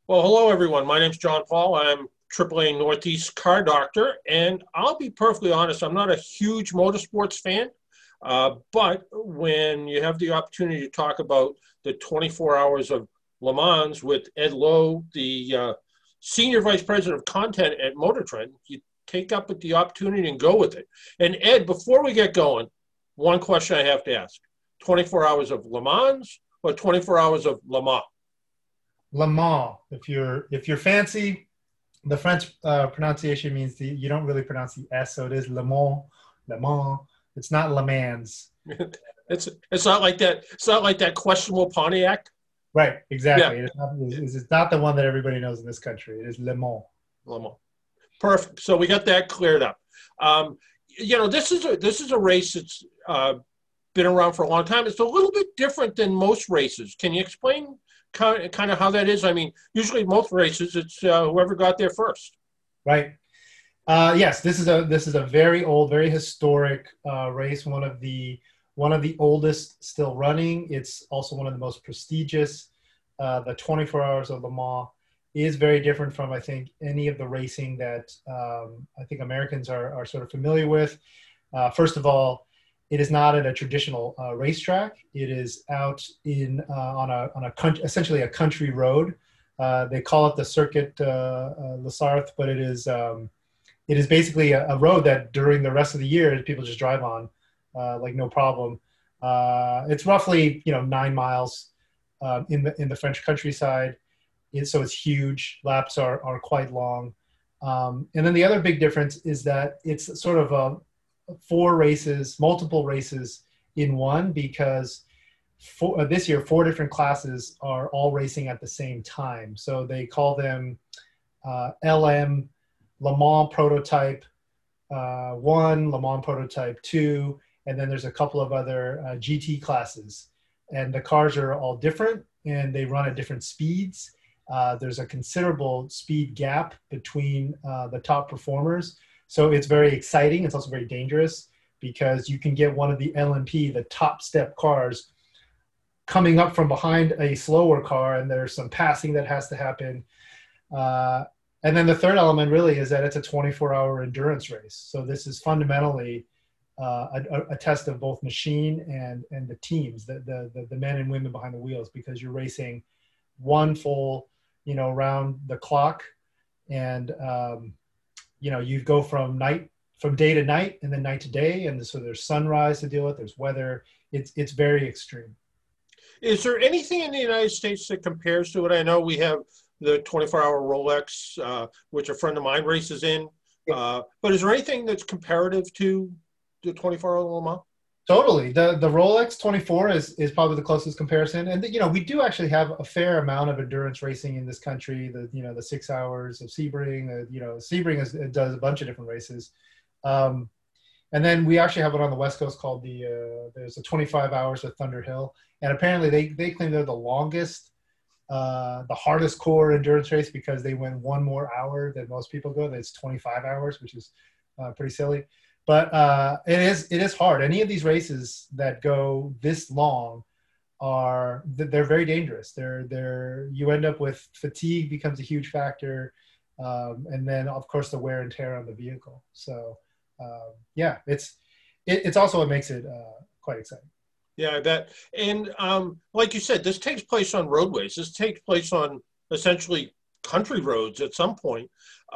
Well, hello, everyone. My name's John Paul. I'm AAA Northeast car doctor, and I'll be perfectly honest, I'm not a huge motorsports fan, but when you have the opportunity to talk about the 24 hours of Le Mans with Ed Lowe, the Senior Vice President of Content at Motor Trend, you take up with the opportunity and go with it. And Ed, before we get going, one question I have to ask. 24 hours of Le Mans or 24 hours of Le Mans? Le Mans. If you're fancy, the French pronunciation means you don't really pronounce the S, so it is Le Mans, Le Mans. It's not Le Mans. It's not like that. It's not like that questionable Pontiac. Right, Yeah, exactly. It's not the one that everybody knows in this country. It is Le Mans. Lamar. Perfect. So we got that cleared up. Um, this is a race that's been around for a long time. It's a little bit different than most races. Can you explain kind of how that is? I mean, usually most races, it's whoever got there first. Right. Yes, this is a very old, very historic race. One of the oldest still running. It's also one of the most prestigious. The 24 Hours of Le Mans is very different from, I think, any of the racing that I think Americans are sort of familiar with. First of all, it is not at a traditional racetrack. It is out essentially a country road. They call it the Circuit Les Arts, but it is basically a road that during the rest of the year people just drive on like no problem. It's roughly 9 miles in the French countryside. So it's huge. Laps are quite long. And then the other big difference is that it's sort of four races, multiple races in one, because this year, four different classes are all racing at the same time. So they call them LM, Le Mans Prototype 1, Le Mans Prototype 2, and then there's a couple of other GT classes. And the cars are all different, and they run at different speeds. There's a considerable speed gap between the top performers. So it's very exciting. It's also very dangerous because you can get one of the LMP, the top step cars, coming up from behind a slower car, and there's some passing that has to happen. And then the third element really is that it's a 24-hour endurance race. So this is fundamentally a test of both machine and the teams, the men and women behind the wheels, because you're racing one full, round the clock, and you go from day to night, and then night to day, and so there's sunrise to deal with. There's weather. It's very extreme. Is there anything in the United States that compares to it? I know we have the 24-hour Rolex, which a friend of mine races in. But is there anything that's comparative to the 24-hour Le Mans? Totally. The Rolex 24 is probably the closest comparison. And, we do actually have a fair amount of endurance racing in this country. The 6 hours of Sebring, Sebring does a bunch of different races. And then we actually have one on the West Coast called there's a 25 hours of Thunder Hill. And apparently they claim they're the longest, the hardest core endurance race, because they went one more hour than most people go. That's 25 hours, which is pretty silly. But it is hard. Any of these races that go this long they're very dangerous. You end up with fatigue becomes a huge factor, and then of course the wear and tear on the vehicle. So yeah, it's also what makes it quite exciting. Yeah, I bet. And like you said, this takes place on roadways. This takes place on essentially country roads at some point.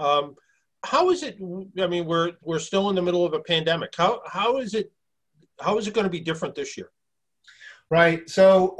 How is it? I mean, we're still in the middle of a pandemic. How is it going to be different this year? Right. So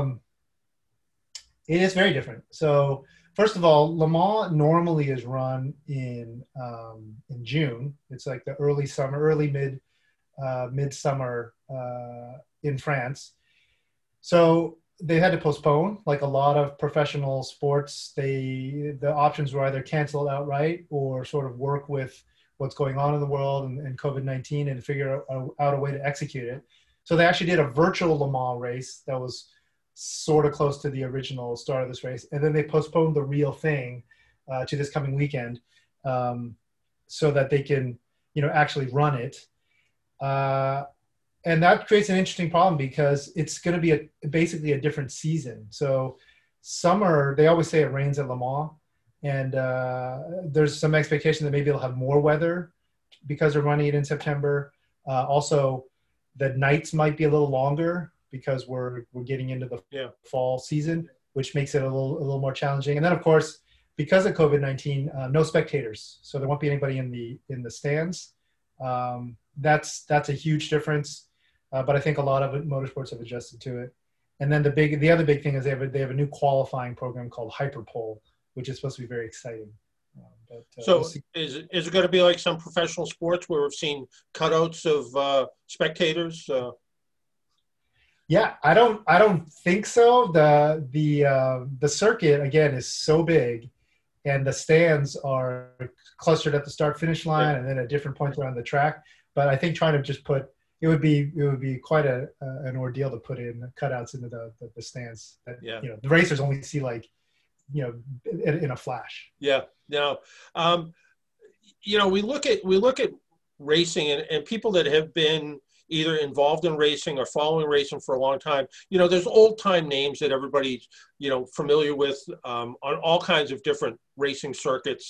it is very different. So first of all, Le Mans normally is run in June. It's like the early summer, midsummer in France. So they had to postpone, like a lot of professional sports. The options were either cancel outright or sort of work with what's going on in the world and COVID-19 and figure out a way to execute it. So they actually did a virtual Le Mans race that was sort of close to the original start of this race. And then they postponed the real thing to this coming weekend, so that they can, actually run it. And that creates an interesting problem because it's going to be basically a different season. So summer, they always say it rains at Le Mans, and there's some expectation that maybe they'll have more weather because they're running it in September. Also, the nights might be a little longer because we're getting into the fall season, which makes it a little more challenging. And then, of course, because of COVID-19, no spectators, so there won't be anybody in the stands. That's a huge difference, but I think a lot of motorsports have adjusted to it. And then the other big thing is they have a new qualifying program called Hyperpole, which is supposed to be very exciting. So is it going to be like some professional sports where we've seen cutouts of spectators? Yeah, I don't think so. The circuit again is so big, and the stands are clustered at the start finish line and then at different points around the track. But I think trying to just put it would be quite an ordeal to put in cutouts into the stands that the racers only see like in a flash. Yeah. Now, we look at racing and people that have been either involved in racing or following racing for a long time. There's old time names that everybody's familiar with on all kinds of different racing circuits.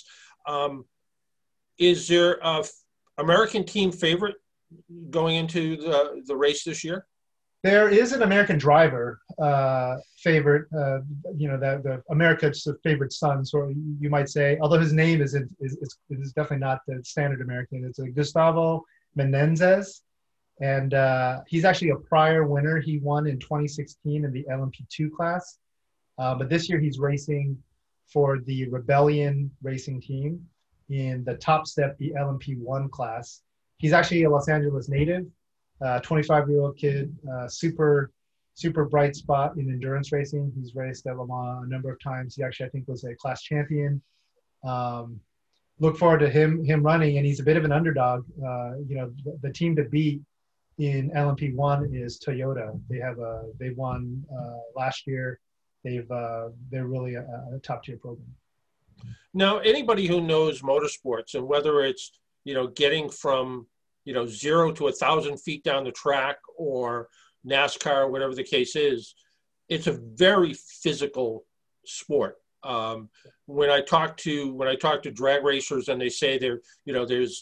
Is there a American team favorite going into the race this year? There is an American driver favorite, that the America's favorite son, so you might say, although his name is definitely not the standard American. It's Gustavo Menendez, and he's actually a prior winner. He won in 2016 in the LMP2 class, but this year he's racing for the Rebellion Racing Team in the Top Step, the LMP1 class. He's actually a Los Angeles native. 25-year-old kid, super bright spot in endurance racing. He's raced at Le Mans a number of times. He actually, I think, was a class champion. Look forward to him running, and he's a bit of an underdog. The team to beat in LMP1 is Toyota. They won last year. They're really a top tier program. Now, anybody who knows motorsports, and whether it's getting from 0 to 1,000 feet down the track, or NASCAR, whatever the case is, it's a very physical sport. When I talk to drag racers, and they say there's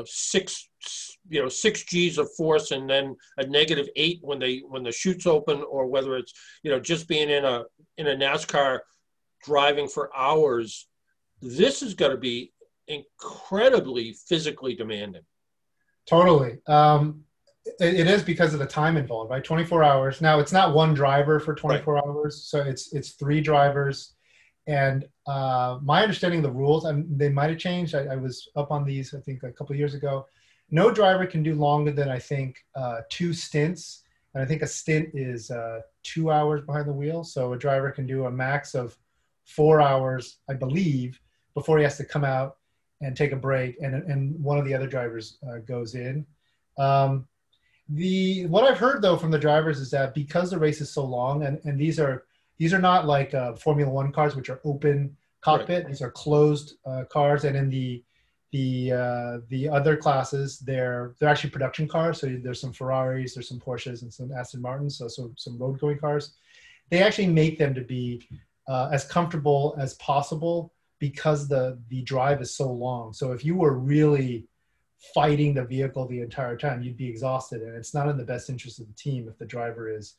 6 G's of force, and then a -8 when the chute's open, or whether it's just being in a NASCAR driving for hours, this is going to be incredibly physically demanding. Totally. It is because of the time involved, right? 24 hours. Now, it's not one driver for 24 hours, so it's 3 drivers. And my understanding of the rules, they might have changed. I was up on these, I think, a couple of years ago. No driver can do longer than, I think, 2 stints. And I think a stint is 2 hours behind the wheel. So a driver can do a max of 4 hours, I believe, before he has to come out and take a break, and one of the other drivers goes in. What I've heard though from the drivers is that because the race is so long, and these are not like Formula One cars, which are open cockpit. Right. These are closed cars, and in the other classes, they're actually production cars. So there's some Ferraris, there's some Porsches, and some Aston Martins. So some road going cars. They actually make them to be as comfortable as possible, because the drive is so long. So if you were really fighting the vehicle the entire time, you'd be exhausted, and it's not in the best interest of the team if the driver is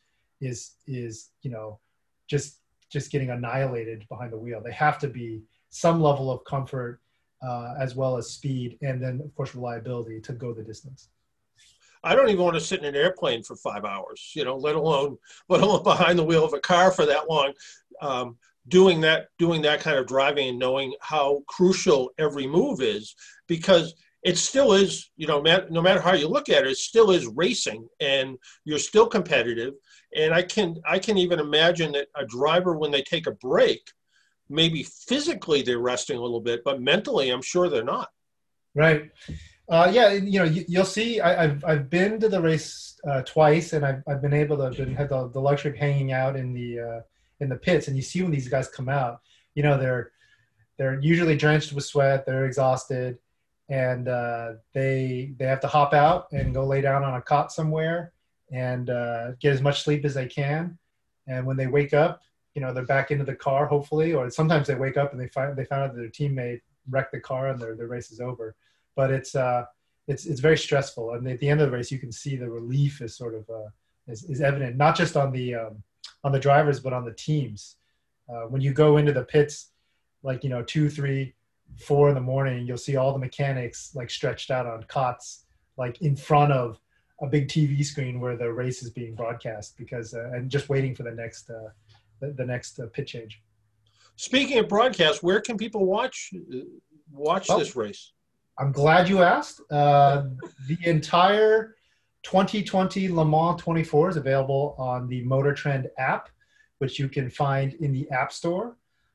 just getting annihilated behind the wheel. They have to be some level of comfort as well as speed, and then of course reliability to go the distance. I don't even want to sit in an airplane for 5 hours, let alone behind the wheel of a car for that long. Doing that kind of driving and knowing how crucial every move is, because it still is, no matter how you look at it, it still is racing, and you're still competitive. And I can even imagine that a driver, when they take a break, maybe physically they're resting a little bit, but mentally, I'm sure they're not. Right. Yeah. You'll see. I've been to the race twice, and I've been able to had the luxury of hanging out in the pits, and you see when these guys come out, they're usually drenched with sweat, they're exhausted, and they have to hop out and go lay down on a cot somewhere and get as much sleep as they can. And when they wake up, they're back into the car, hopefully, or sometimes they wake up and they found out that their teammate wrecked the car and their race is over. But it's very stressful. And at the end of the race, you can see the relief is sort of is evident, not just on the drivers, but on the teams. When you go into the pits, like 2, 3, 4 in the morning, you'll see all the mechanics like stretched out on cots, like in front of a big TV screen where the race is being broadcast, because and just waiting for the next pit change. Speaking of broadcast, where can people watch this race? I'm glad you asked. The entire 2020 Le Mans 24 is available on the Motor Trend app, which you can find in the App Store.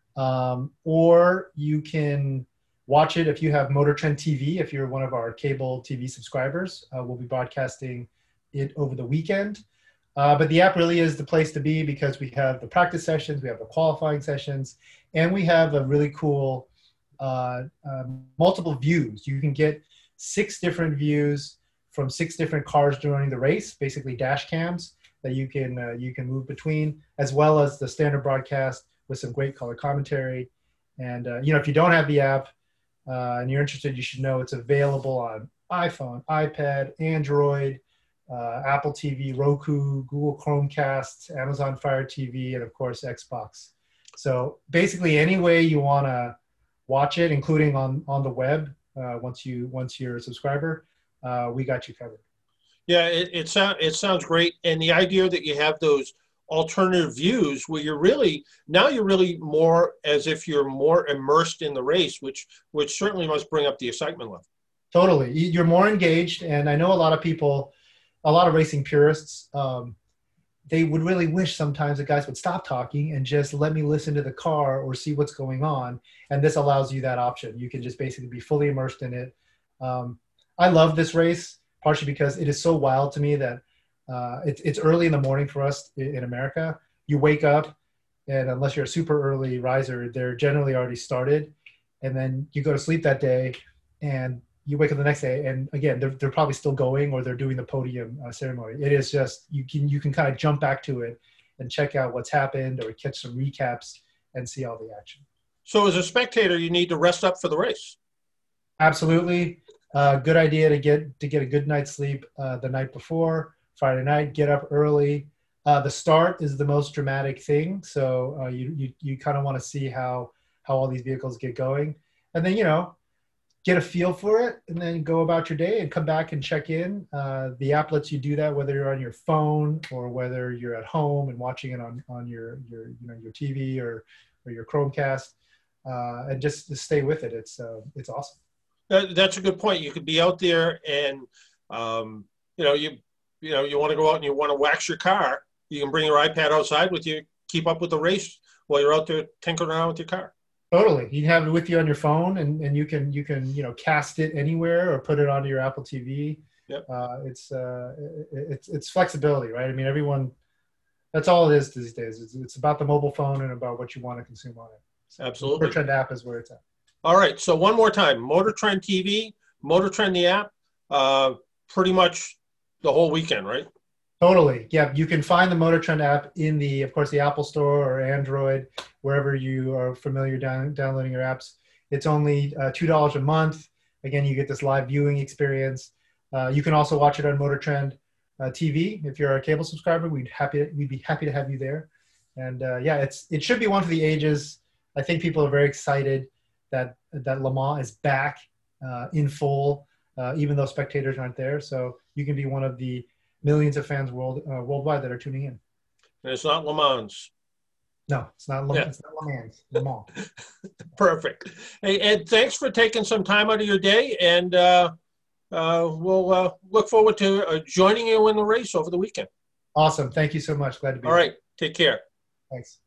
Or you can watch it if you have Motor Trend TV, if you're one of our cable TV subscribers. We'll be broadcasting it over the weekend. But the app really is the place to be, because we have the practice sessions, we have the qualifying sessions, and we have a really cool multiple views. You can get 6 different views from 6 different cars during the race, basically dash cams that you can move between, as well as the standard broadcast with some great color commentary. And if you don't have the app and you're interested, you should know it's available on iPhone, iPad, Android, Apple TV, Roku, Google Chromecast, Amazon Fire TV, and of course Xbox. So basically any way you want to watch it, including on the web, once you're a subscriber, we got you covered. Yeah, it sounds great, and the idea that you have those alternative views where you're really more as if you're more immersed in the race, which certainly must bring up the excitement level. Totally, you're more engaged, and I know a lot of racing purists, they would really wish sometimes the guys would stop talking and just let me listen to the car or see what's going on. And this allows you that option. You can just basically be fully immersed in it. I love this race, partially because it is so wild to me that it's early in the morning for us in America. You wake up, and unless you're a super early riser, they're generally already started. And then you go to sleep that day, and you wake up the next day, and again, they're probably still going, or they're doing the podium ceremony. It is just, you can kind of jump back to it and check out what's happened, or catch some recaps and see all the action. So as a spectator, you need to rest up for the race. Absolutely. Good idea to get a good night's sleep the night before, Friday night, get up early. The start is the most dramatic thing. So you kind of want to see how all these vehicles get going, and then, get a feel for it, and then go about your day and come back and check in. The app lets you do that, whether you're on your phone or whether you're at home and watching it on your TV or your Chromecast, and just stay with it. It's awesome. That's a good point. You could be out there, and you want to go out and you want to wax your car. You can bring your iPad outside with you, keep up with the race while you're out there tinkering around with your car. Totally. You have it with you on your phone, and you can cast it anywhere or put it onto your Apple TV. Yep. It's flexibility, right? I mean, everyone, that's all it is these days. It's about the mobile phone and about what you want to consume on it. So absolutely. Motor Trend app is where it's at. All right. So one more time, Motor Trend TV, Motor Trend the app, pretty much the whole weekend, right? Totally. Yeah. You can find the Motor Trend app in of course, the Apple Store or Android, wherever you are familiar downloading your apps. It's only $2 a month. Again, you get this live viewing experience. You can also watch it on Motor Trend TV. If you're a cable subscriber, we'd be happy to have you there. And it should be one for the ages. I think people are very excited that Le Mans is back in full, even though spectators aren't there. So you can be one of the millions of fans worldwide that are tuning in. And it's not Le Mans. No, it's not Le Mans. Le Mans. Perfect. Hey, Ed, thanks for taking some time out of your day, and we'll look forward to joining you in the race over the weekend. Awesome. Thank you so much. Glad to be here. All right. Take care. Thanks.